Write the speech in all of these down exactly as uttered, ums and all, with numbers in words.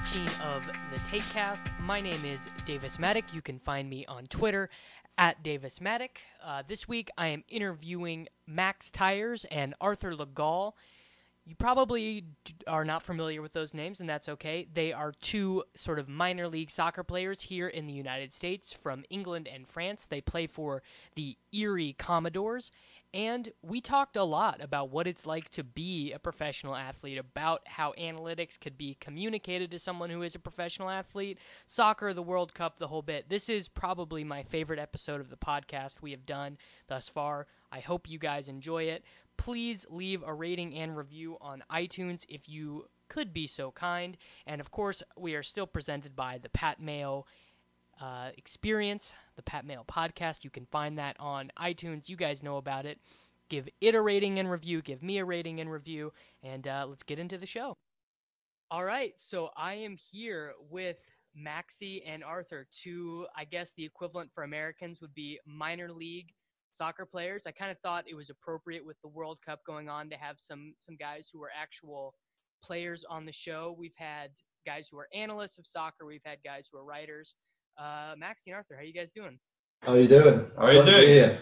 fourteen of the TakeCast. My name is Davis Maddock. You can find me on Twitter at Davis Maddock. Uh, this week I am interviewing Max Tyers and Arthur Legall. You probably are not familiar with those names, and that's okay. They are two sort of minor league soccer players here in the United States from England and France. They play for the Erie Commodores, and we talked a lot about what it's like to be a professional athlete, about how analytics could be communicated to someone who is a professional athlete, soccer, the World Cup, the whole bit. This is probably my favorite episode of the podcast we have done thus far. I hope you guys enjoy it. Please leave a rating and review on iTunes if you could be so kind. And of course, we are still presented by the Pat Mayo uh, Experience, the Pat Mayo Podcast. You can find that on iTunes. You guys know about it. Give it a rating and review. Give me a rating and review. And uh, let's get into the show. All right, so I am here with Maxie and Arthur, two, I guess the equivalent for Americans would be minor league soccer players. I kind of thought it was appropriate with the World Cup going on to have some some guys who are actual players on the show. We've had guys who are analysts of soccer. We've had guys who are writers. Uh, Maxie and Arthur, how you guys doing? How you doing? How are you doing?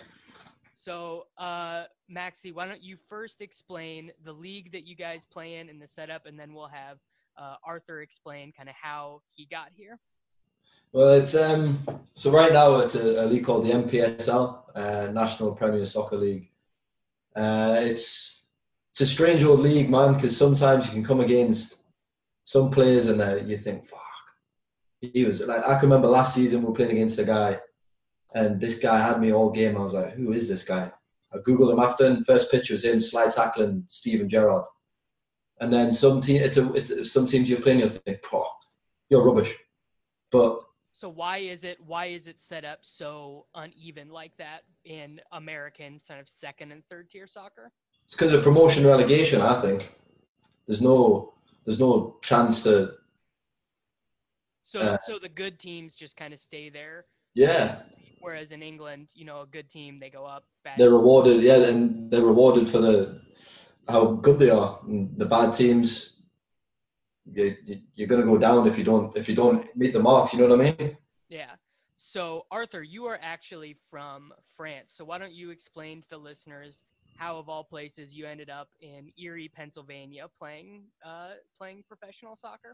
So, uh, Maxie, why don't you first explain the league that you guys play in and the setup, and then we'll have uh, Arthur explain kind of how he got here. Well, it's um. So right now it's a, a league called the N P S L, uh, National Premier Soccer League. Uh, it's it's a strange old league, man, because sometimes you can come against some players and uh, you think, "Fuck." He was like, I can remember last season we were playing against a guy, and this guy had me all game. I was like, "Who is this guy?" I googled him after, and first picture was him slide tackling Steven Gerrard. And then some team, it's a, it's some teams you're playing, you think, "Poh, you're rubbish," but So why is it why is it set up so uneven like that in American sort of second and third tier soccer? it's because of promotion relegation. I think there's no there's no chance to. So Uh, so the good teams just kind of stay there. Yeah. Whereas in England, you know, a good team they go up. Bad They're rewarded, yeah, and they're rewarded for the how good they are. And the bad teams, you, you're going to go down if you don't if you don't meet the marks. You know what I mean? Yeah. So Arthur, you are actually from France. So why don't you explain to the listeners how, of all places, you ended up in Erie, Pennsylvania, playing uh, playing professional soccer?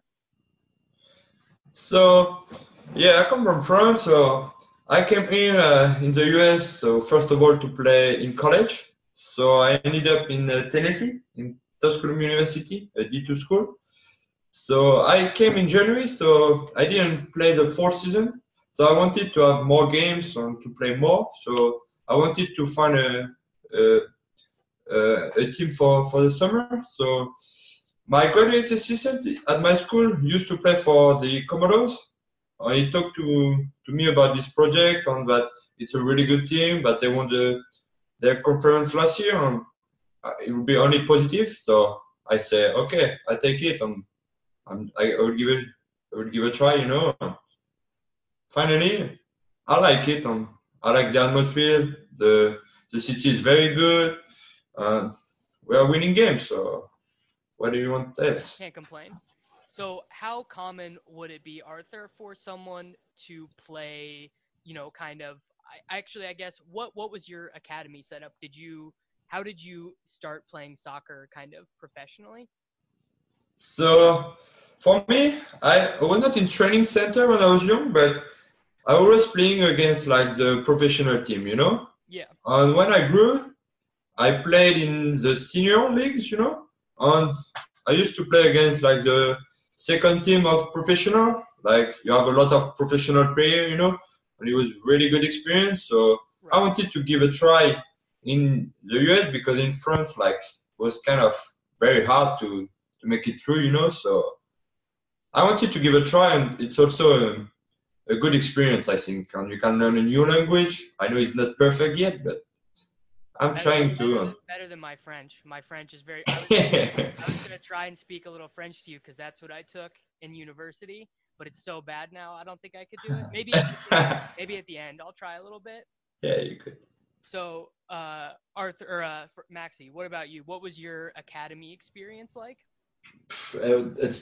So, yeah, I come from France. So I came here uh, in the U S. So first of all, to play in college. So I ended up in uh, Tennessee, in Tusculum University, a D two school. So I came in January. So I didn't play the fourth season. So I wanted to have more games and to play more. So I wanted to find a a, a, a team for, for the summer. So my graduate assistant at my school used to play for the Commodores. Uh, he talked to, to me about this project and that it's a really good team, but they won the, their conference last year and uh, it would be only positive. So I say, okay, I take it and, and I, I would give it I would give it a try, you know. And finally, I like it and I like the atmosphere. The the city is very good. And we are winning games, so what do you want else? Can't complain. So how common would it be, Arthur, for someone to play, you know, kind of, I, actually, I guess, what, what was your academy setup? Did you, how did you start playing soccer kind of professionally? So for me, I, I was not in training center when I was young, but I was playing against like the professional team, you know. Yeah. And when I grew, I played in the senior leagues, you know, and I used to play against like the second team of professional. Like you have a lot of professional player, you know, and it was really good experience. So I Right. wanted to give a try in the U S because in France, like, it was kind of very hard to to make it through, you know. So I wanted to give a try, and it's also a, a good experience, I think. And you can learn a new language. I know it's not perfect yet, but I'm Better, trying better, to. than, better than my French. My French is very, I was, I was going to try and speak a little French to you because that's what I took in university, but it's so bad now, I don't think I could do it. Maybe, maybe at the end, I'll try a little bit. Yeah, you could. So, uh, Arthur, or uh, Maxie, what about you? What was your academy experience like? It's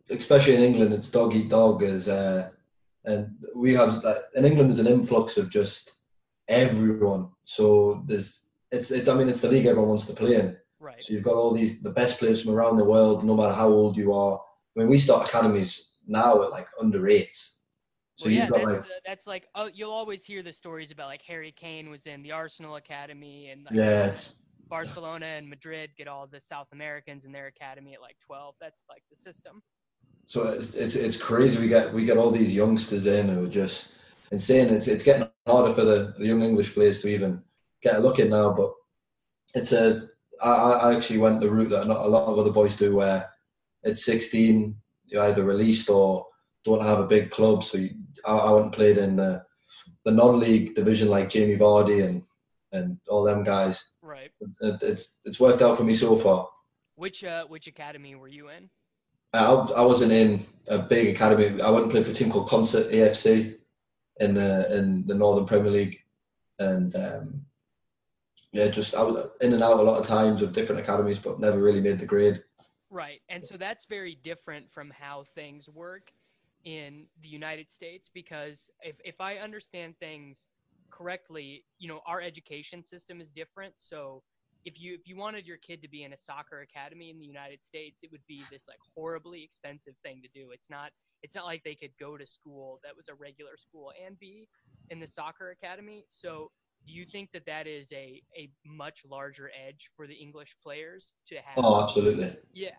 especially in England, it's dog eat dog. As uh, and we have like, in England, there's an influx of just everyone. So there's it's it's I mean it's the league everyone wants to play in. Right. So you've got all these the best players from around the world, no matter how old you are. I mean, we start academies now at like under eights. So well, you've yeah, got that's, like the, that's like oh, you'll always hear the stories about like Harry Kane was in the Arsenal academy and like, yeah, it's, Barcelona and Madrid get all the South Americans in their academy at like twelve. That's like the system. so it's, it's it's crazy. We get we get all these youngsters in who are just insane. It's it's getting harder for the, the young English players to even get a look in now. But it's a I, I actually went the route that not a lot of other boys do, where at sixteen you're either released or don't have a big club. So you, I, I went and played in the the non-league division like Jamie Vardy and and all them guys. Right. It, it's it's worked out for me so far. Which uh, which academy were you in? I, I wasn't in a big academy. I went and played for a team called Concert A F C in the in the Northern Premier League, and um, yeah, just I was in and out a lot of times of different academies, but never really made the grade. Right, and so that's very different from how things work in the United States, because if if I understand things correctly, you know, our education system is different. So if you if you wanted your kid to be in a soccer academy in the United States, it would be this like horribly expensive thing to do. It's not it's not like they could go to school that was a regular school and be in the soccer academy. So do you think that that is a a much larger edge for the English players to have? Oh, absolutely. Yeah.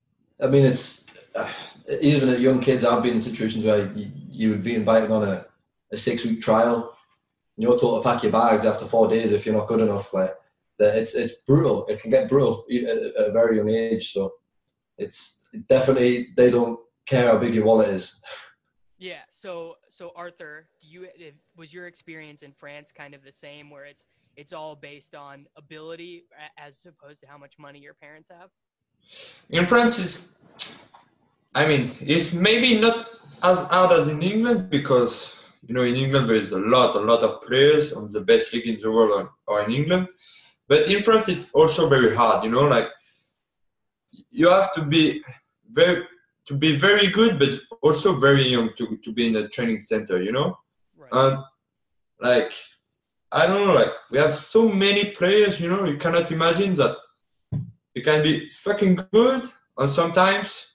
I mean, it's uh, even at young kids. I've been in situations where you, you would be invited on a, a six-week trial, and you're told to pack your bags after four days if you're not good enough. Like that, it's it's brutal. It can get brutal at, at a very young age. So it's definitely they don't care how big your wallet is. Yeah. So so Arthur, do you was your experience in France kind of the same, where it's it's all based on ability as opposed to how much money your parents have? In France, it's, I mean, it's maybe not as hard as in England because, you know, in England there is a lot, a lot of players on the best league in the world or in England. But in France, it's also very hard, you know, like you have to be very, to be very good, but also very young to, to be in a training center, you know? Right. And like, I don't know, like we have so many players, you know, you cannot imagine that you can be fucking good, and sometimes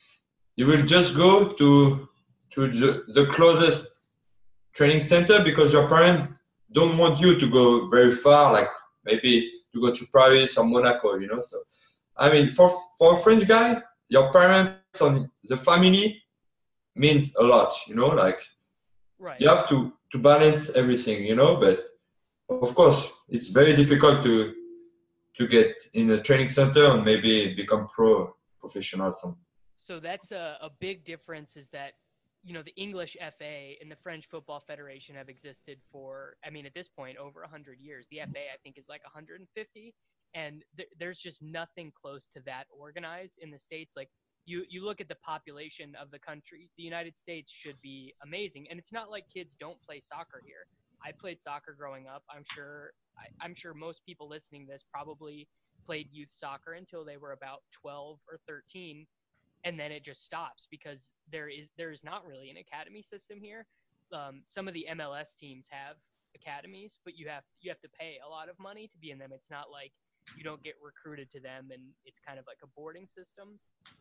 you will just go to to the, the closest training center because your parents don't want you to go very far, like maybe to go to Paris or Monaco, you know. So, I mean, for for a French guy, your parents and the family means a lot, you know. Like right. you have to to balance everything, you know. But of course, it's very difficult to. to get in a training center and maybe become pro professional. So that's a, a big difference is that, you know, the English F A and the French Football Federation have existed for, I mean, at this point, over one hundred years. The F A, I think, is like one hundred fifty, and th- there's just nothing close to that organized in the States. Like, you, you look at the population of the countries, the United States should be amazing. And it's not like kids don't play soccer here. I played soccer growing up. I'm sure I, I'm sure most people listening to this probably played youth soccer until they were about twelve or thirteen, and then it just stops because there is there is not really an academy system here. Um, some of the M L S teams have academies, but you have you have to pay a lot of money to be in them. It's not like you don't get recruited to them, and it's kind of like a boarding system.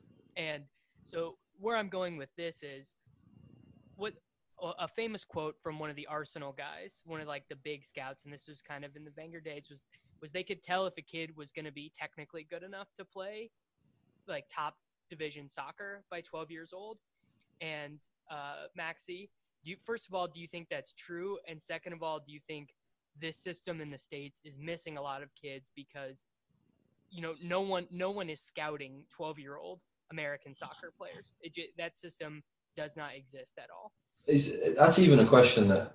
And so where I'm going with this is what. A famous quote from one of the Arsenal guys, one of like the big scouts, and this was kind of in the Wenger days, was was they could tell if a kid was going to be technically good enough to play like top division soccer by twelve years old. And uh, Maxi, do you, first of all, do you think that's true? And second of all, do you think this system in the States is missing a lot of kids because, you know, no one no one is scouting twelve-year-old American soccer players? It, that system does not exist at all. Is that's even a question that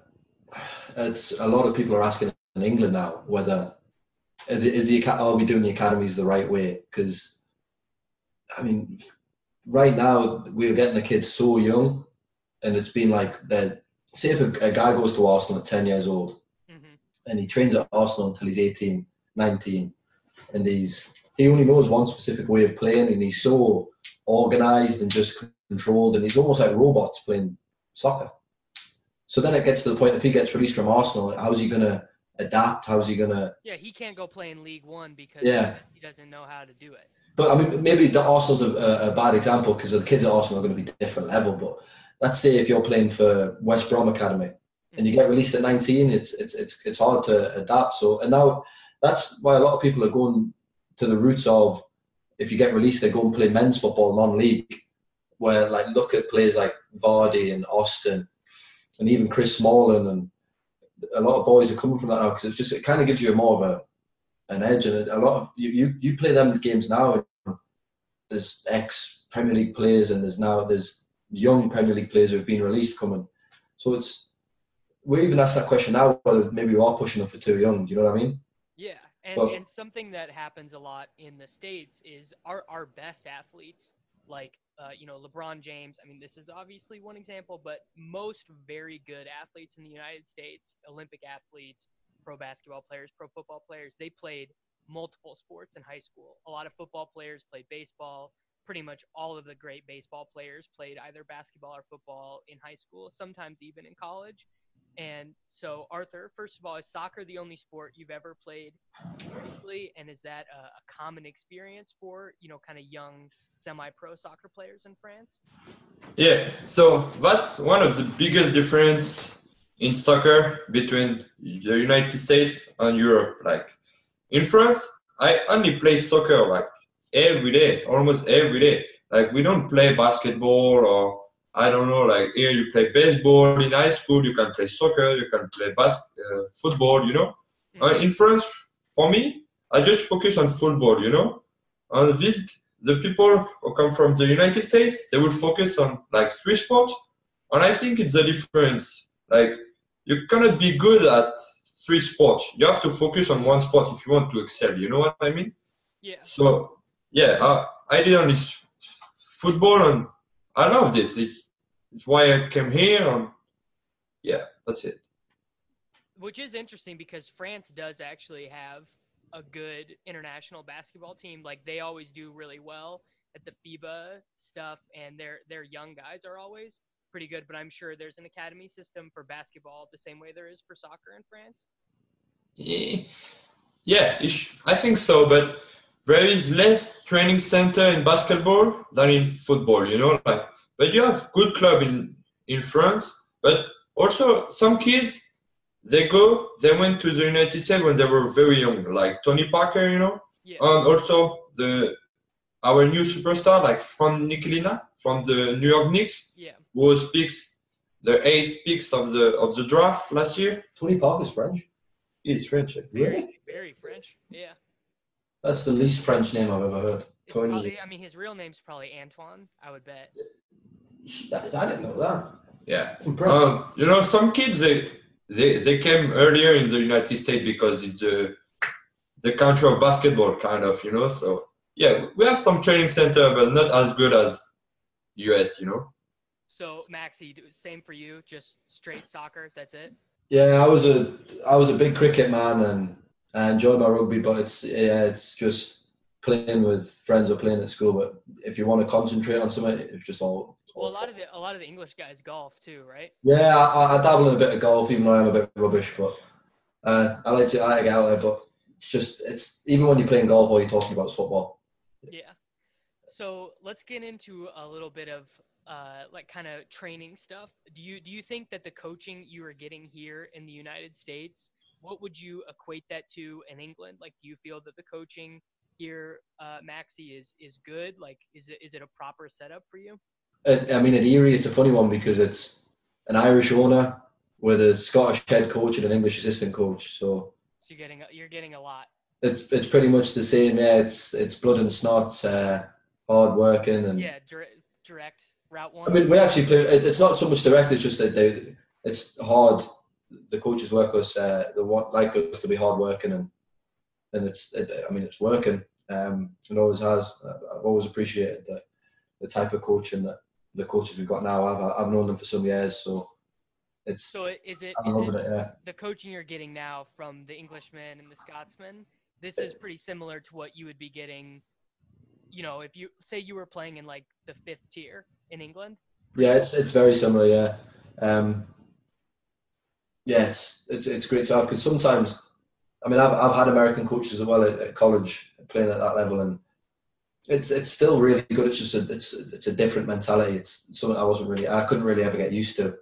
it's a lot of people are asking in England now, whether is the are we doing the academies the right way? Because I mean, right now we're getting the kids so young, and it's been like that. Say if a, a guy goes to Arsenal at ten years old, mm-hmm. and he trains at Arsenal until he's eighteen, nineteen, and he's he only knows one specific way of playing, and he's so organised and just controlled, and he's almost like robots playing soccer. So then it gets to the point, if he gets released from Arsenal, how's he going to adapt? How's he going to... Yeah, he can't go play in League One because yeah. he doesn't know how to do it. But I mean, maybe the Arsenal's a, a, a bad example because the kids at Arsenal are going to be different level. But let's say if you're playing for West Brom Academy and you get released at nineteen, it's it's it's it's hard to adapt. So and now that's why a lot of people are going to the roots of, if you get released, they go and play men's football non-league, where like look at players like Vardy and Austin and even Chris Smalling, and a lot of boys are coming from that now because it's just it kind of gives you more of a an edge, and a lot of you, you you play them games now. There's ex Premier League players, and there's now there's young Premier League players who have been released coming. So it's we even ask that question now whether maybe we are pushing them for too young. Do you know what I mean? Yeah, and but, and something that happens a lot in the States is our our best athletes, like uh, you know LeBron James. I mean, this is obviously one example, but most very good athletes in the United States, Olympic athletes, pro basketball players, pro football players, they played multiple sports in high school. A lot of football players played baseball. Pretty much all of the great baseball players played either basketball or football in high school, sometimes even in college. And so, Arthur, first of all, is soccer the only sport you've ever played seriously? And is that a, a common experience for, you know, kind of young semi-pro soccer players in France? Yeah, so that's one of the biggest difference in soccer between the United States and Europe. Like in France, I only play soccer like every day, almost every day. Like we don't play basketball, or I don't know, like here you play baseball in high school, you can play soccer, you can play bas- uh, football, you know. Mm-hmm. Uh, in France, for me, I just focus on football, you know. And this, the people who come from the United States, they will focus on like three sports. And I think it's a difference. Like you cannot be good at three sports. You have to focus on one sport if you want to excel. You know what I mean? Yeah. So, yeah, I, I did only football and I loved it. It's, it's why I came here. And yeah, that's it. Which is interesting because France does actually have a good international basketball team. Like they always do really well at the FIBA stuff, and their their young guys are always pretty good. But I'm sure there's an academy system for basketball the same way there is for soccer in France. Yeah, yeah, I think so. But there is less training center in basketball than in football. You know, like but you have good club in in France. But also some kids, they go, they went to the United States when they were very young, like Tony Parker, you know, yeah. And also the our new superstar, like Frank Ntilikina from the New York Knicks, yeah. who picks the eight picks of the of the draft last year. Tony Parker's French. He's French, very, very French. Yeah. That's the least French name I've ever heard. It's Tony. Probably, I mean, his real name's probably Antoine. I would bet. I didn't know that. Yeah. Um, you know, some kids they. They they came earlier in the United States because it's a, the country of basketball, kind of, you know. So yeah, we have some training center, but not as good as U S, you know. So Maxi, same for you, just straight soccer. That's it. Yeah, I was a I was a big cricket man, and I enjoyed my rugby, but it's yeah, it's just playing with friends or playing at school. But if you want to concentrate on something, it's just all. Well, a lot of the a lot of the English guys golf too, right? Yeah, I, I dabble in a bit of golf, even though I'm a bit rubbish. But uh, I like to I like to get out there. But it's just it's even when you're playing golf, all you're talking about is football. Yeah. So let's get into a little bit of uh, like kind of training stuff. Do you do you think that the coaching you are getting here in the United States, what would you equate that to in England? Like, do you feel that the coaching here, uh, Maxi, is is good? Like, is it is it a proper setup for you? I mean, at Erie, it's a funny one because it's an Irish owner with a Scottish head coach and an English assistant coach. So, so you're getting you're getting a lot. It's it's pretty much the same. Yeah, it's it's blood and snot, uh, hard working, and yeah, direct, direct route one. I mean, we actually play. It's not so much direct. It's just that they. It's hard. The coaches work us. Uh, they want like us to be hard working, and and it's. It, I mean, it's working. Um, it always has. I've always appreciated the the type of coaching that the coaches we've got now. I've I've known them for some years, so it's. So is it, I'm is loving it, it, yeah. The coaching you're getting now from the Englishmen and the Scotsmen? This is pretty similar to what you would be getting. You know, if you say you were playing in like the fifth tier, in England? Yeah, it's it's very similar. Yeah, um, yeah, it's it's it's great to have because sometimes, I mean, I've I've had American coaches as well at, at college playing at that level, and it's it's still really good. It's just a it's it's a different mentality. It's something I wasn't really I couldn't really ever get used to.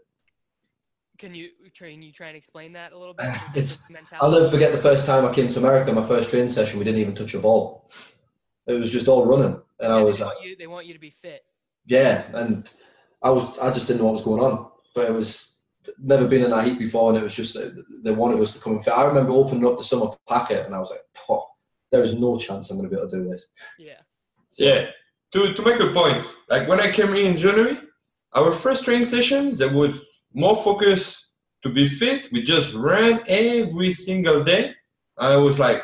Can you train you try and explain that a little bit? It's I'll never forget the first time I came to America. My first training session, we didn't even touch a ball. It was just all running, and yeah, I was they want, you, they want you to be fit. Yeah, and I was I just didn't know what was going on, but it was never been in that heat before, and it was just they wanted us to come and fit. I remember opening up the summer packet, and I was like, "Poh, there is no chance I'm going to be able to do this." Yeah. So, yeah. To to make a point, like when I came in in January, our first training session, there was more focus to be fit. We just ran every single day. I was like,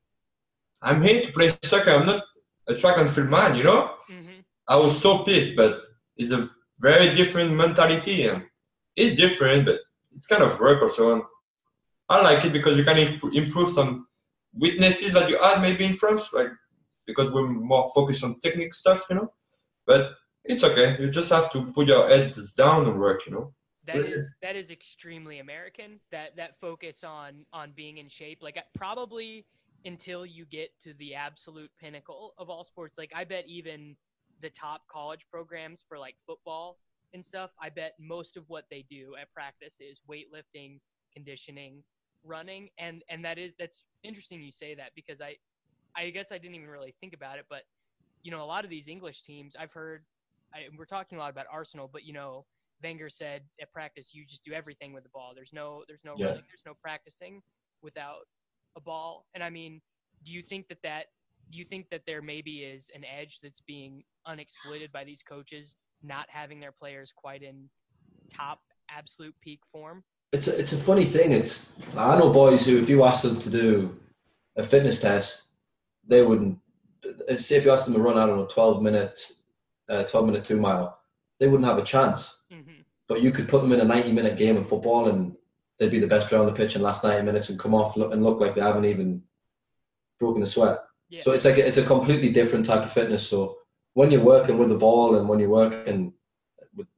I'm here to play soccer. I'm not a track and field man, you know? Mm-hmm. I was so pissed, but it's a very different mentality. And it's different, but it's kind of work also. And I like it because you can imp- improve some weaknesses that you had maybe in France, like because we're more focused on technique stuff, you know? But it's okay. You just have to put your heads down and work, you know? That is that is extremely American. That that focus on on being in shape, like probably until you get to the absolute pinnacle of all sports. Like I bet even the top college programs for like football and stuff, I bet most of what they do at practice is weightlifting, conditioning, running, and and that is that's interesting you say that because I I guess I didn't even really think about it, but you know a lot of these English teams I've heard. I, we're talking a lot about Arsenal, but you know. Wenger said at practice, you just do everything with the ball. There's no, there's no yeah. running, there's no practicing without a ball. And I mean, do you think that that, do you think that there maybe is an edge that's being unexploited by these coaches not having their players quite in top absolute peak form? It's a, it's a funny thing. It's I know boys who, if you ask them to do a fitness test, they wouldn't. Say if you asked them to run, I don't know, twelve minutes, uh, twelve minute two mile, they wouldn't have a chance. Mm-hmm. But you could put them in a ninety minute game of football and they'd be the best player on the pitch in the last ninety minutes and come off and look like they haven't even broken a sweat. Yeah. So it's like a, it's a completely different type of fitness. So when you're working with the ball and when you're working with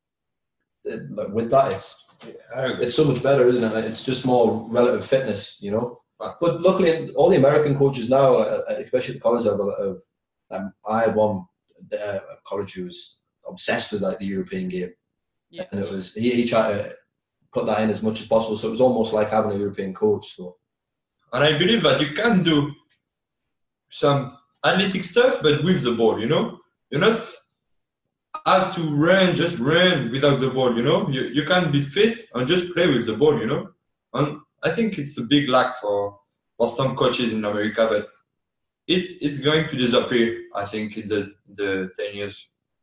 like with that, it's it's so much better, isn't it? It's just more relative fitness, you know. But luckily, all the American coaches now, especially at the college level, um, I had one uh, college who was obsessed with like the European game. Yeah. And it was he, he tried to put that in as much as possible, so it was almost like having a European coach. So, and I believe that you can do some athletic stuff, but with the ball. You know, you're not have to run, just run without the ball. You know, you you can be fit and just play with the ball. You know, and I think it's a big lack for for some coaches in America, but it's it's going to disappear. I think in the the ten years.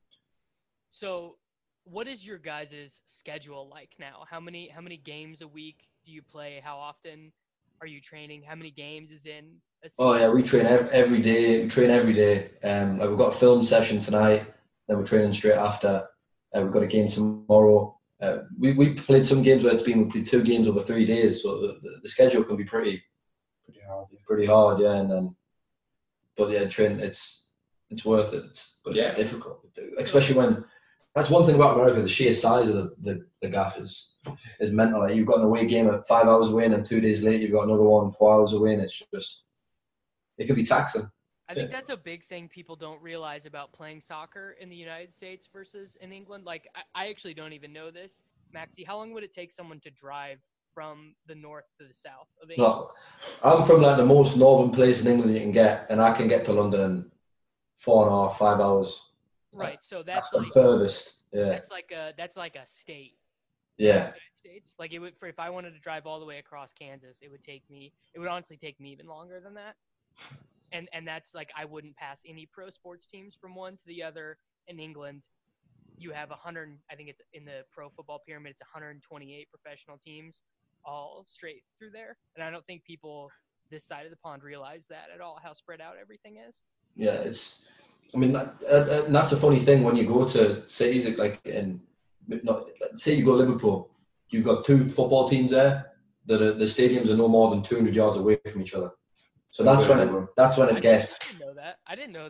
So. What is your guys' schedule like now? How many how many games a week do you play? How often are you training? How many games is in a season? Oh yeah, we train every, every day. We train every day. Um, like we've got a film session tonight. Then we're training straight after. Uh, we've got a game tomorrow. Uh, we we played some games where it's been we played two games over three days, so the, the, the schedule can be pretty pretty hard. Pretty hard, yeah. And then, but yeah, train it's it's worth it, it's, but it's yeah. difficult, especially when. That's one thing about America, the sheer size of the, the, the gaff is, is mental. Like you've got an away game at five hours away and then two days later you've got another one four hours away and it's just, it can be taxing. I think that's a big thing people don't realize about playing soccer in the United States versus in England. Like, I, I actually don't even know this. Maxi, how long would it take someone to drive from the north to the south of England? No, I'm from like the most northern place in England you can get, and I can get to London in four and a half, five hours. Right, so that's, that's like, the furthest. Yeah, that's like a that's like a state. Yeah, in the United States. Like it would, for if I wanted to drive all the way across Kansas, it would take me. It would honestly take me even longer than that. And and that's like I wouldn't pass any pro sports teams from one to the other. In England, you have a hundred. I think it's in the pro football pyramid. It's one hundred twenty-eight professional teams, all straight through there. And I don't think people this side of the pond realize that at all. How spread out everything is. Yeah, it's. I mean, that, uh, that's a funny thing when you go to cities like in, not, say you go to Liverpool, you've got two football teams there that are, the stadiums are no more than two hundred yards away from each other. So that's when it that's when it I gets. Didn't, I didn't know that. I didn't know that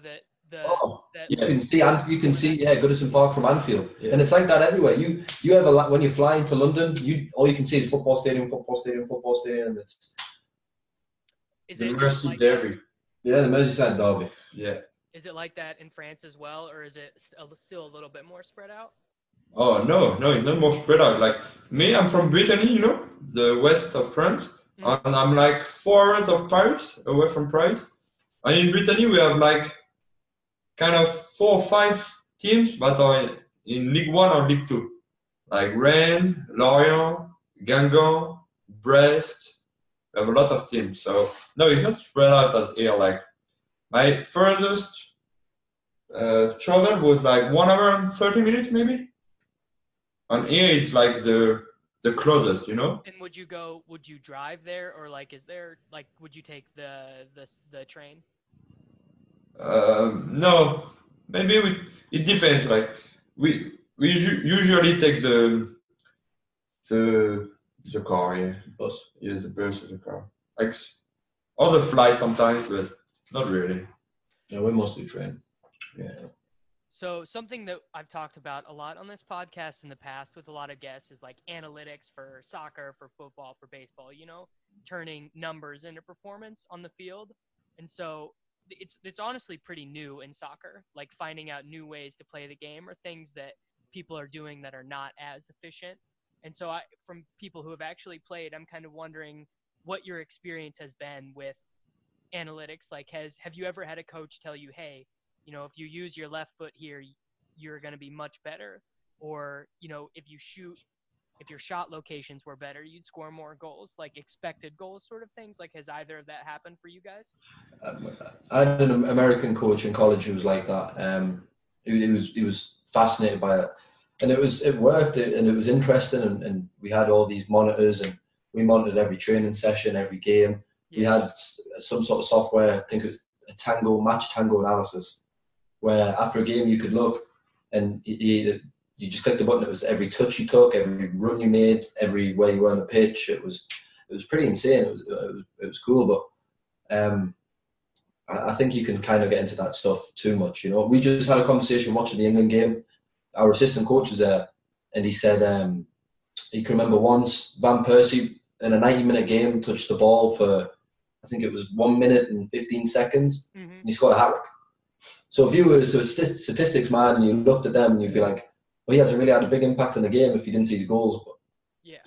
The Oh, that you can see and you can see yeah Goodison Park from Anfield, Yeah. and it's like that everywhere. You you have a lot when you're flying to London. You all you can see is football stadium, football stadium, football stadium. And it's is The it Mercy like Derby. yeah, the Merseyside derby. Yeah. is it like that in France as well, or is it s- a- still a little bit more spread out? Oh no, no, it's not more spread out. Like me, I'm from Brittany, you know, the west of France, Mhm. and I'm like four hours of Paris, away from Paris. And in Brittany, we have like kind of four or five teams that are in, in League One or League Two, like Rennes, Lorient, Guingamp, Brest. We have a lot of teams. So no, it's not spread out as here. Like my furthest uh, travel was like one hour and thirty minutes, maybe. And here it's like the the closest, you know. And would you go? Would you drive there, or like, is there like, would you take the the s- the train? Um, no, maybe we. It depends. Like we we usu- usually take the the the car. Yeah, Bus. yeah, the bus or the car. Like other flights sometimes, but not really. Yeah, we mostly train. Yeah. So something that I've talked about a lot on this podcast in the past with a lot of guests is like analytics for soccer, for football, for baseball, you know, turning numbers into performance on the field. And so it's it's honestly pretty new in soccer, like finding out new ways to play the game or things that people are doing that are not as efficient. And so I from people who have actually played, I'm kind of wondering what your experience has been with analytics. Like has have you ever had a coach tell you, hey, you know, if you use your left foot here, you're going to be much better, or you know, if you shoot, if your shot locations were better, you'd score more goals, like expected goals sort of things. Like has either of that happened for you guys? Um, I had an American coach in college who was like that. Um, he, he was he was fascinated by it, and it was it worked, and it was interesting. And, and we had all these monitors, and we monitored every training session, every game. We Yeah. had some sort of software. I think it was a Tango match Tango analysis, where after a game you could look, and you, you just click the button. It was every touch you took, every run you made, everywhere you were on the pitch. It was it was pretty insane. It was it was, it was cool, but. Um, I think you can kind of get into that stuff too much. You know, we just had a conversation watching the England game. Our assistant coach was there, and he said um, he can remember once Van Persie in a ninety-minute game touched the ball for I think it was one minute and fifteen seconds, Mm-hmm. and he scored a hat trick. So if you were a statistics man and you looked at them, and you'd be like, "Well, he hasn't really had a big impact in the game if you didn't see his goals." But Yeah.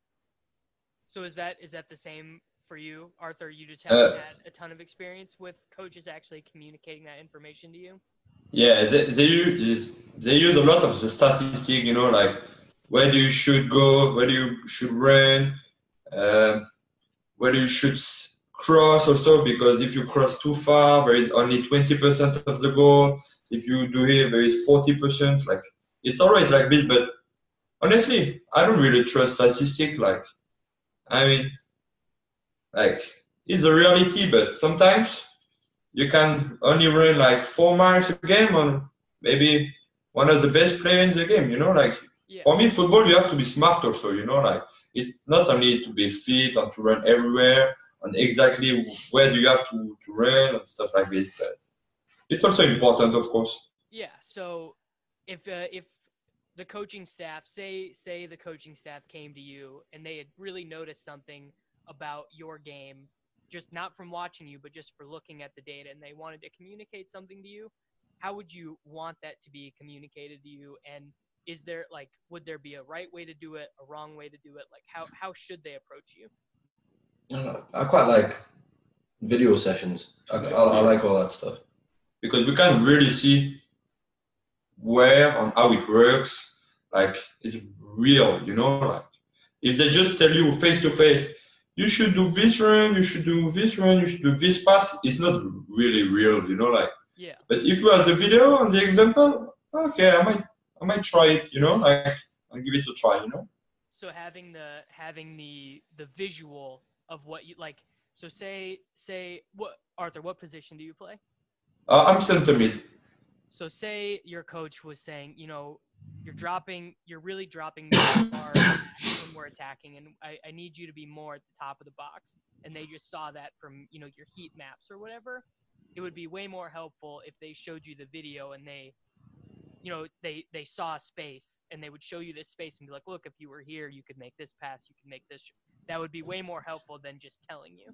So is that is that the same for you, Arthur? You just haven't Uh, had a ton of experience with coaches actually communicating that information to you? yeah, they, they use they use a lot of the statistic, you know, like where do you should go, where do you should run, uh, where do you should s- cross also, because if you cross too far, there is only twenty percent of the goal. If you do here, there is forty percent. Like it's always like this, but honestly, I don't really trust statistics. Like, I mean, like it's a reality, but sometimes you can only run like four miles a game on maybe one of the best players in the game, you know, like Yeah. for me, football, you have to be smart also, you know, like it's not only to be fit and to run everywhere and exactly where do you have to, to run and stuff like this, but it's also important, of course. Yeah. So if uh, if the coaching staff say say the coaching staff came to you and they had really noticed something about your game, just not from watching you, but just for looking at the data, and they wanted to communicate something to you, how would you want that to be communicated to you? And is there like would there be a right way to do it, a wrong way to do it? Like how how should they approach you? I, don't know, I quite like video sessions. I, I, I like all that stuff. Because we can really see where and how it works. Like it's real, you know. Like if they just tell you face to face, you should do this run, you should do this run, you should do this pass, it's not really real, you know. Like, Yeah. but if you have the video and the example, okay, I might, I might try it, you know. Like, I'll give it a try, you know. So having the having the the visual of what you like. So say say what Arthur, what position do you play? Uh, I'm center mid. So say your coach was saying, you know, you're dropping, you're really dropping the bar when we're attacking, and I, I need you to be more at the top of the box. And they just saw that from, you know, your heat maps or whatever. it would be way more helpful if they showed you the video and they, you know, they, they saw a space and they would show you this space and be like, look, if you were here, you could make this pass, you could make this. That would be way more helpful than just telling you.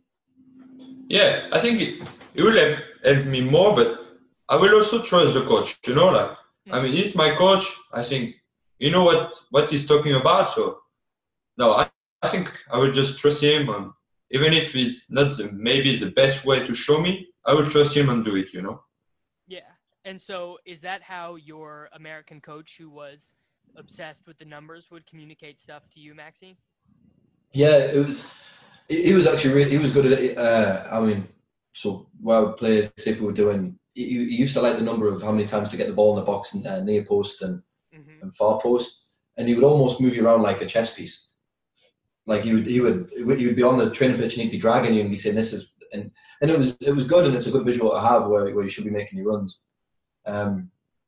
Yeah, I think it, it will help, help me more, but I will also trust the coach, you know, like, mm-hmm. I mean, he's my coach. I think, you know what, what he's talking about. So, no, I, I think I will just trust him. And even if it's not the, maybe the best way to show me, I will trust him and do it, you know? Yeah. And so is that how your American coach who was obsessed with the numbers would communicate stuff to you, Maxi? Yeah, it was, he was actually really, he was good at it. Uh, I mean, so while players, if we were doing, he, he used to like the number of how many times to get the ball in the box and uh, near post and, mm-hmm. and far post. And he would almost move you around like a chess piece. Like he would, he would, he would be on the training pitch and he'd be dragging you and be saying, this is, and, and it was, it was good. And it's a good visual to have where, where you should be making your runs. Um,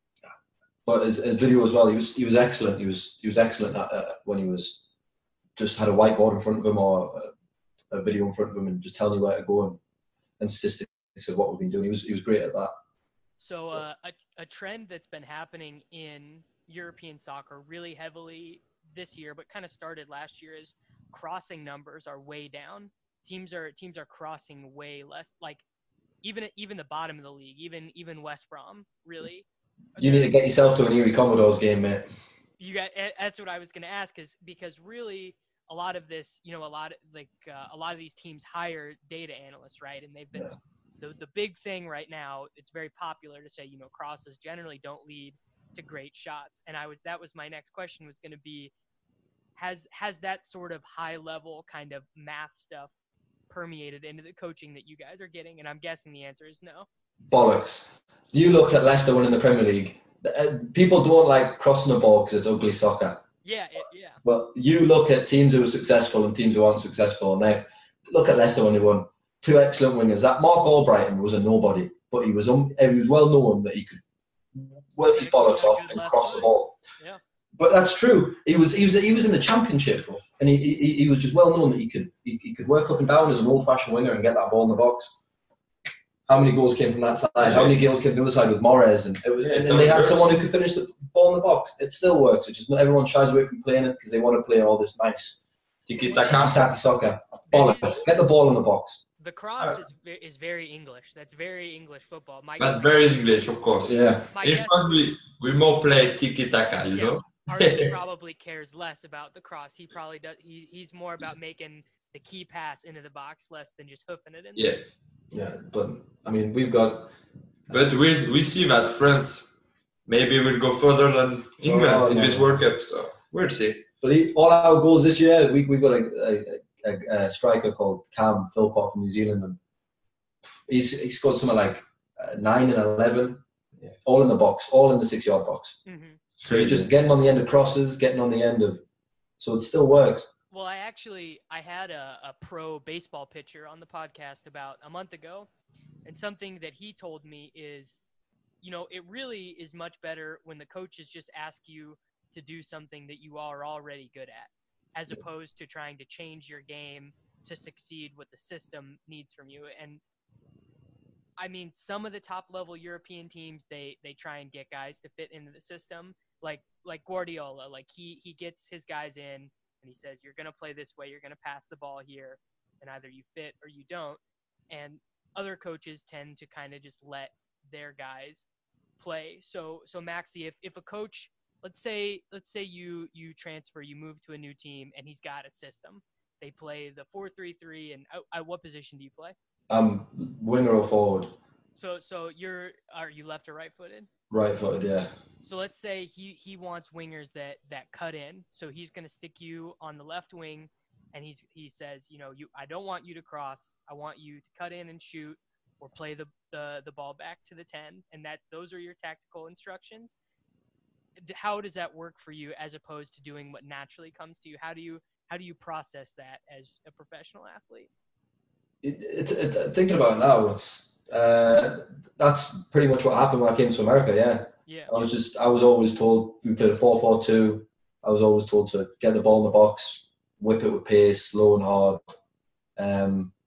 but as, as video as well, he was, he was excellent. He was, he was excellent at, uh, when he was just had a whiteboard in front of him or a, a video in front of him and just telling you where to go and, and statistics of what we've been doing. He was, he was great at that. So uh, a, a trend that's been happening in European soccer really heavily this year, but kind of started last year, is crossing numbers are way down. Teams are teams are crossing way less. Like even even the bottom of the league, even even West Brom, really. You need to get yourself to an Erie Commodores game, mate. You got. That's what I was going to ask, is because really a lot of this, you know, a lot of, like uh, a lot of these teams hire data analysts, right? And they've been yeah. the the big thing right now. It's very popular to say, you know, crosses generally don't lead to great shots. And I was that was my next question was going to be, has has that sort of high level kind of math stuff permeated into the coaching that you guys are getting? And I'm guessing the answer is no. Bollocks. You look at Leicester winning the Premier League. People don't like crossing the ball because it's ugly soccer. Yeah, it, yeah. But you look at teams who are successful and teams who aren't successful. Now, look at Leicester when they won. Two excellent wingers. That Mark Albrighton was a nobody, but he was um, he was well known that he could work his bollocks off and cross the ball. Yeah. But that's true. He was he was he was in the Championship, and he he, he was just well known that he could he, he could work up and down as an old-fashioned winger and get that ball in the box. How many goals came from that side? How many goals came from the other side with Morez? And, it, yeah, and, and they had someone who could finish the ball in the box. It still works. It's just not everyone shies away from playing it because they want to play all this nice tiki-taka soccer. Bollocks. Get the ball in the box. The cross is is very English. That's very English football. My That's very English, of course. Yeah. In fact, we, we more play tiki-taka, you yeah. know? Arthur probably cares less about the cross. He probably does. He, he's more about making the key pass into the box, less than just hoofing it in. Yes. Yeah, but I mean, we've got. But we we see that France maybe will go further than England oh, in no. this World Cup, so we'll see. But he, all our goals this year, we we've got a, a, a, a striker called Cam Philpott from New Zealand, and he's he scored something like uh, nine and eleven, yeah. all in the box, all in the six-yard box. Mm-hmm. So he's just getting on the end of crosses, getting on the end of, so it still works. Well, I actually, I had a, a pro baseball pitcher on the podcast about a month ago, and something that he told me is, you know, it really is much better when the coaches just ask you to do something that you are already good at, as opposed to trying to change your game to succeed what the system needs from you. And I mean, some of the top level European teams, they, they try and get guys to fit into the system, like, like Guardiola, like he, he gets his guys in, and he says, you're going to play this way, you're going to pass the ball here, and either you fit or you don't. And other coaches tend to kind of just let their guys play. So, so Maxi, if, if a coach, let's say, let's say you, you transfer, you move to a new team, and he's got a system. They play the four three three, and at, at what position do you play? Um, winger or forward. So, so you're, are you left or right-footed? Right-footed, yeah. So let's say he, he wants wingers that, that cut in. So he's going to stick you on the left wing, and he's he says, you know, you I don't want you to cross. I want you to cut in and shoot, or play the, the, the ball back to the ten. And that those are your tactical instructions. How does that work for you as opposed to doing what naturally comes to you? How do you how do you process that as a professional athlete? It, it, it, thinking about it now, it's uh, that's pretty much what happened when I came to America. Yeah. Yeah. I was just, I was always told, we played a four four two. I was always told to get the ball in the box, whip it with pace, low and hard. Um,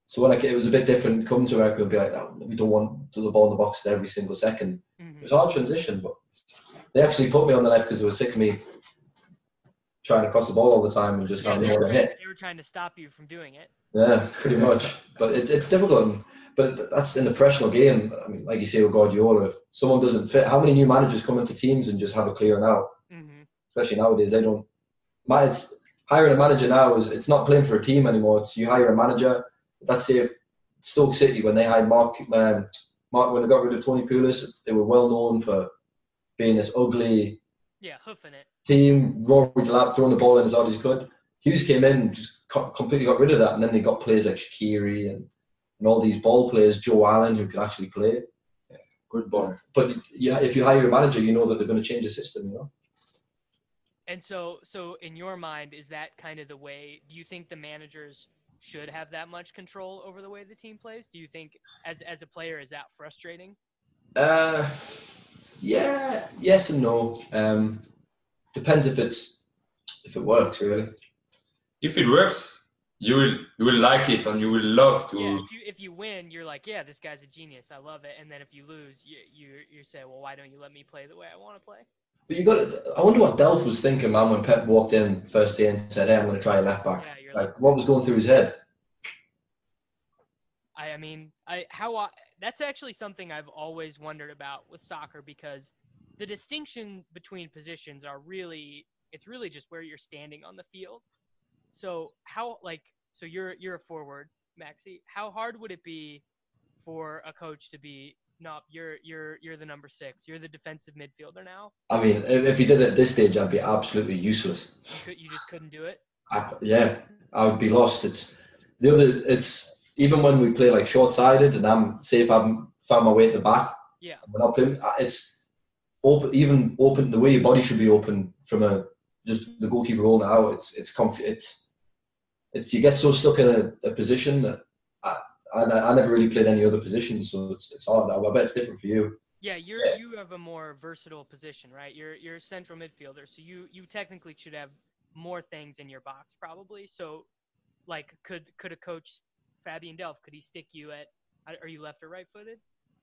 So when I, it was a bit different coming to America, it'd be like, oh, we don't want the ball in the box every single second. Mm-hmm. It was a hard transition, but they actually put me on the left because they were sick of me trying to cross the ball all the time and just yeah, having nowhere to hit. They were trying to stop you from doing it. Yeah, pretty much. But it, it's difficult. But that's in the professional game. I mean, like you say with Guardiola, if someone doesn't fit, how many new managers come into teams and just have a clear now? Mm-hmm. Especially nowadays, they don't. It's hiring a manager now is it's not playing for a team anymore. It's you hire a manager. That's say if Stoke City when they hired Mark, um, Mark when they got rid of Tony Pulis, they were well known for being this ugly. Yeah, hoofing it. Team, Rory Delap throwing the ball in as hard as he could. Hughes came in, just co- completely got rid of that, and then they got players like Shaqiri and, and all these ball players, Joe Allen, who could actually play. Yeah, good ball. But yeah, if you hire a manager, you know that they're going to change the system, you know. And so, so in your mind, is that kind of the way? Do you think the managers should have that much control over the way the team plays? Do you think, as as a player, is that frustrating? Uh, yeah, yes and no. Um, depends if it's if it works really. If it works, you will you will like it and you will love to. Yeah, if you if you win, you're like, yeah, this guy's a genius. I love it. And then if you lose, you you you say, well, why don't you let me play the way I want to play? But you got to, I wonder what Delph was thinking, man, when Pep walked in first day and said, "Hey, I'm going to try a left back." Yeah, like, like, what was going through his head? I, I mean, I how I, that's actually something I've always wondered about with soccer because the distinction between positions are really it's really just where you're standing on the field. So how like so you're you're a forward, Maxi. How hard would it be for a coach to be? No, you're you're you're the number six. You're the defensive midfielder now. I mean, if, if he did it at this stage, I'd be absolutely useless. You, could, you just couldn't do it. I, yeah, I would be lost. It's the other. It's even when we play like short-sided, and I'm say if I've found my way at the back. Yeah. We're not playing. It's open. Even open the way your body should be open from a just the goalkeeper role now. It's it's comfy. It's it's you get so stuck in a, a position that. I, I, I never really played any other positions, so it's it's hard. I bet it's different for you. Yeah, you're yeah. you have a more versatile position, right? You're you're a central midfielder, so you you technically should have more things in your box, probably. So, like, could could a coach, Fabian Delph, could he stick you at? Are you left or right-footed?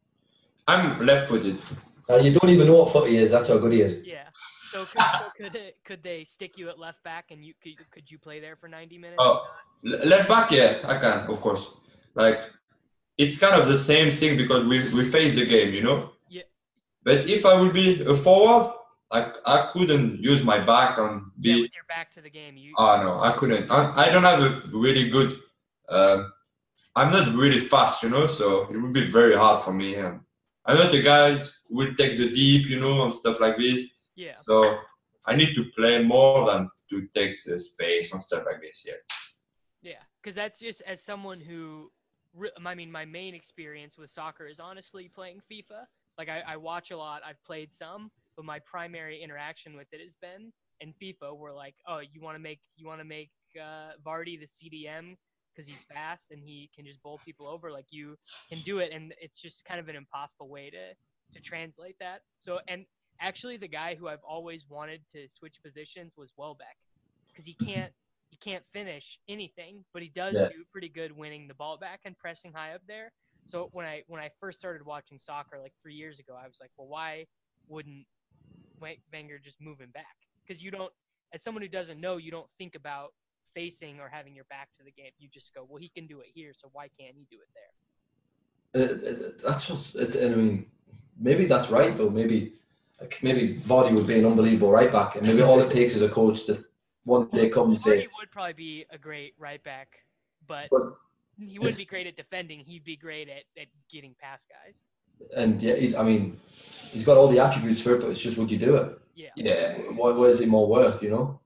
I'm left-footed. Uh, you don't even know what foot he is. That's how good he is. Yeah. So could so could, it, could they stick you at left back, and you could could you play there for ninety minutes? Oh, left back, yeah, I can, of course. Like, it's kind of the same thing because we, we face the game, you know? Yeah. But if I would be a forward, I, I couldn't use my back and be... Yeah, with your back to the game. You... Oh, no, I couldn't. I, I don't have a really good... Um, I'm not really fast, you know, so it would be very hard for me. And I'm not a guy who will take the deep, you know, and stuff like this. Yeah. So I need to play more than to take the space and stuff like this, yeah. Yeah, because that's just as someone who... I mean, my main experience with soccer is honestly playing FIFA. Like, I, I watch a lot. I've played some, but my primary interaction with it has been in FIFA. Where like, oh, you want to make you want to make uh, Vardy the C D M because he's fast and he can just bowl people over. Like, you can do it, and it's just kind of an impossible way to to translate that. So, and actually, the guy who I've always wanted to switch positions was Welbeck because he can't. He can't finish anything, but he does yeah. do pretty good winning the ball back and pressing high up there. So when I when I first started watching soccer like three years ago, I was like, well, why wouldn't Wenger just move him back? Because you don't, as someone who doesn't know, you don't think about facing or having your back to the game. You just go, well, he can do it here, so why can't he do it there? Uh, that's what's. It, I mean, maybe that's right though. Maybe like maybe Vardy would be an unbelievable right back, and maybe all it takes is a coach to. One day come and say... He would probably be a great right back, but, but he wouldn't be great at defending. He'd be great at, at getting past guys. And, yeah, he, I mean, he's got all the attributes for it, but it's just would you do it? Yeah. yeah. What, what is it more worth, you know?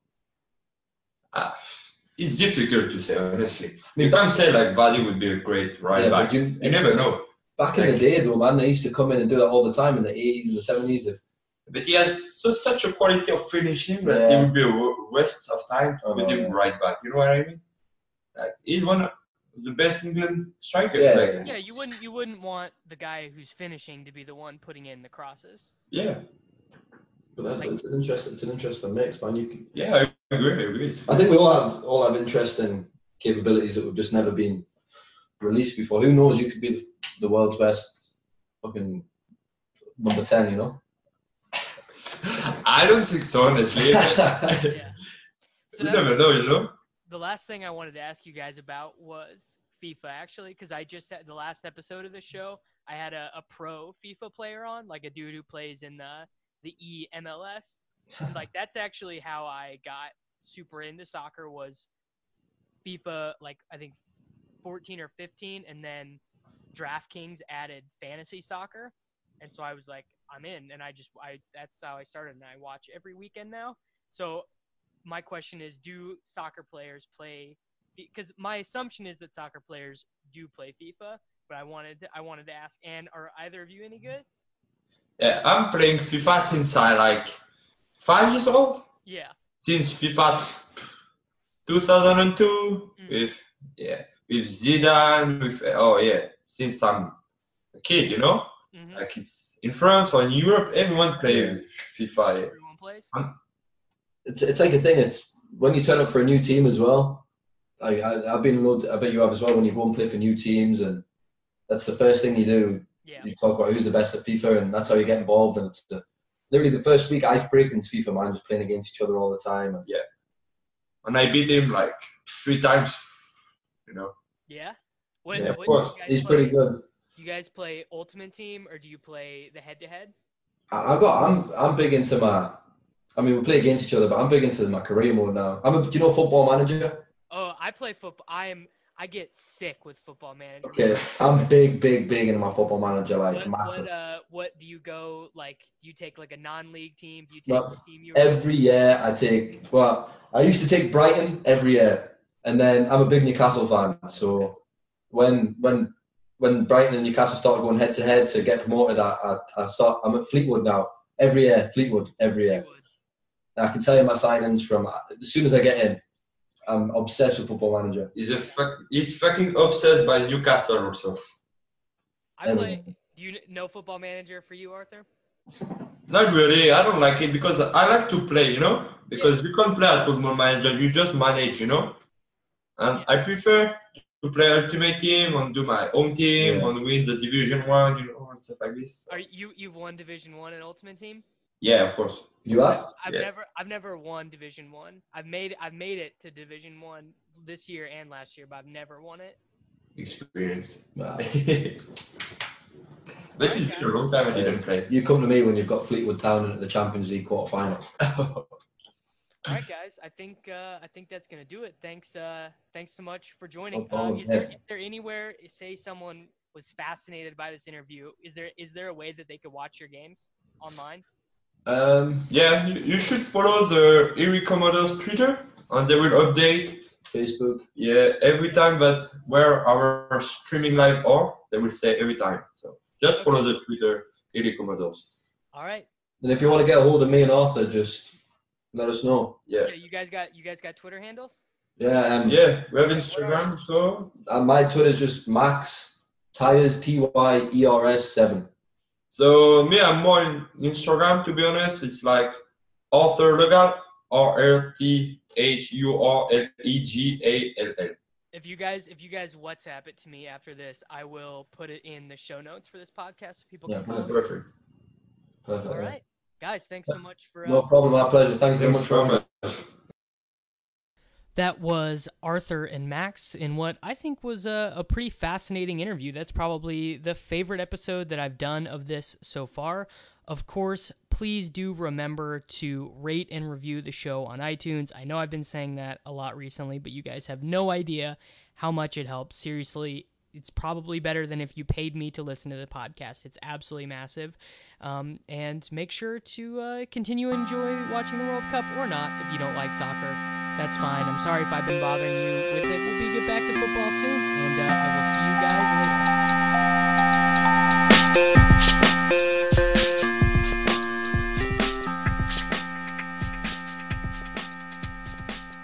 Uh, it's difficult to say, honestly. I mean, you can't say, like, Vardy would be a great right yeah, back. You, you never know. Back like, in the day, though, man, they used to come in and do that all the time in the eighties and the seventies. If, But he has so, such a quality of finishing that yeah. it would be a waste of time to put him yeah. right back. You know what I mean? Like, he's one of the best England strikers. Yeah, like, yeah. You wouldn't you wouldn't want the guy who's finishing to be the one putting in the crosses. Yeah. But that's like, it's an interesting it's an interesting mix, man. You can. Yeah, I agree. I agree. I think we all have all have interesting capabilities that we've just never been released before. Who knows? You could be the, the world's best fucking number ten. You know. I don't think so, honestly. Yeah. So You that- never know, you know. The last thing I wanted to ask you guys about was FIFA, actually, because I just had the last episode of the show. I had a, a pro FIFA player on, like a dude who plays in the the E M L S. And, like that's actually how I got super into soccer was FIFA, like I think fourteen or fifteen, and then DraftKings added fantasy soccer, and so I was like, I'm in, and I just I that's how I started, and I watch every weekend now. So my question is, do soccer players play? Because my assumption is that soccer players do play FIFA, but I wanted to, I wanted to ask, and are either of you any good? Yeah, I'm playing FIFA since I like five years old. Yeah. Since FIFA two thousand two, Mm. with yeah, with Zidane, with oh yeah, since I'm a kid, you know, Mm-hmm. like it's in France or in Europe, everyone play Yeah. FIFA. Yeah. Everyone plays. It's it's like a thing. It's when you turn up for a new team as well. I, I I've been load. I bet you have as well. When you go and play for new teams, and that's the first thing you do. Yeah. You talk about who's the best at FIFA, and that's how you get involved. And it's the, literally the first week icebreaking in FIFA, man, just playing against each other all the time. And And I beat him like three times, you know. Yeah. When, yeah, of when course. you guys he's play, pretty good. Do you guys play Ultimate Team or do you play the head-to-head? I, I got. I'm I'm big into my. I mean, we play against each other, but I'm big into my career mode now. I'm a. Do you know Football Manager? Oh, I play football. I am. I get sick with Football Manager. Okay, I'm big, big, big into my Football Manager, like What, massive. what, uh, what do you go like? Do you take like a non-league team? Do you take Well, the team you? Every year I take. Well, I used to take Brighton every year, and then I'm a big Newcastle fan. So when when when Brighton and Newcastle started going head to head to get promoted, I, I I start. I'm at Fleetwood now. Every year, Fleetwood every year. I can tell you my signings from as soon as I get in. I'm obsessed with Football Manager. He's a fuck, he's fucking obsessed by Newcastle also. I play. Do you know Football Manager for you, Arthur? Not really. I don't like it because I like to play, you know. Because you can't play at Football Manager, you just manage, you know. And Yeah. I prefer to play Ultimate Team and do my home team Yeah. and win the Division One, you know, and stuff like this. Are you you've won Division One in Ultimate Team? Yeah, of course. You have? I've Yeah. never I've never won Division One. I've made I've made it to Division One this year and last year, but I've never won it. Experience. Nah. But it's been a long time I didn't play. You come to me when you've got Fleetwood Town in the Champions League quarter final. All right, guys. I think uh, I think that's gonna do it. Thanks, uh, thanks so much for joining. No problem. Uh, is there Yeah. is there anywhere? Say someone was fascinated by this interview. Is there is there a way that they could watch your games online? Um, Yeah, you, you should follow the Erie Commodores Twitter and they will update. Facebook. Yeah, every time that where our streaming live are, they will say every time. So just follow the Twitter Erie Commodores. All right. And if you want to get a hold of me and Arthur, just let us know. Yeah. Yeah, you guys got you guys got Twitter handles? Yeah, um, Yeah, we have Instagram, so and my Twitter's just Max Tires T Y E R S seven. so me I'm more in Instagram to be honest. It's like Arthur Legal, R R T H U R L E G A L L. If you guys if you guys WhatsApp it to me after this, I will put it in the show notes for this podcast so people Yeah, can follow. me. Perfect. Perfect. All right, guys. Thanks so much for. Uh, No problem. My pleasure. Thank you very Thanks much for so having me. much. That was Arthur and Max in what I think was a, a pretty fascinating interview. That's probably the favorite episode that I've done of this so far. Of course, please do remember to rate and review the show on iTunes. I know I've been saying that a lot recently, but you guys have no idea how much it helps. Seriously, it's probably better than if you paid me to listen to the podcast. It's absolutely massive. Um, and make sure to uh, continue to enjoy watching the World Cup or not if you don't like soccer. That's fine. I'm sorry if I've been bothering you with it. We'll be get back to football soon.